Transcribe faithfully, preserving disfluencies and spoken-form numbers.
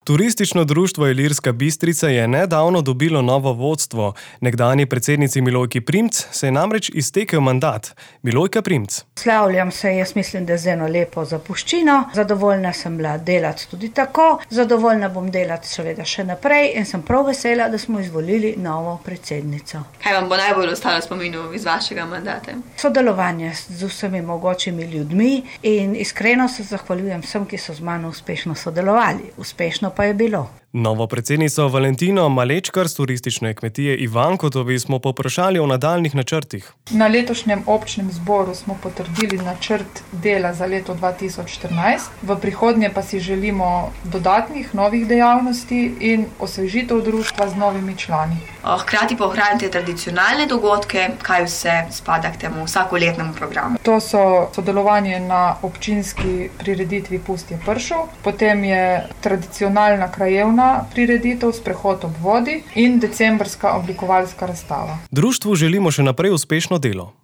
Turistično društvo Ilirska Bistrica je nedavno dobilo novo vodstvo. Nekdanji predsednici Milojki Primc se je namreč iztekel mandat. Milojka Primc. Slavljam se, jaz mislim, da z eno lepo zapuščino. Zadovoljna sem bila delati tudi tako. Zadovoljna bom delati seveda še naprej in sem prav vesela, da smo izvolili novo predsednico. Kaj vam bo najbolj ostalo spominu iz vašega mandata? Sodelovanje z vsemi mogočimi ljudmi in iskreno se zahvaljujem vsem, ki so z mano uspešno sodelovali. Uspešno pa je bilo. Novo predsednico Valentino Malečkar z turistične kmetije Ivankotovi smo poprašali o nadaljnih načrtih. Na letošnjem občnem zboru smo potrdili načrt dela za leto dva tisoč štirinajst. V prihodnje pa si želimo dodatnih novih dejavnosti in osvežitev društva z novimi člani. Hkrati pa ohranite tradicionalne dogodke, kaj vse spada k temu vsakoletnemu programu. To so sodelovanje na občinski prireditvi Pustje pršov, potem je tradicionalna krajevna prireditev Sprehod ob vodi in decembrska oblikovalska razstava. Društvu želimo še naprej uspešno delo.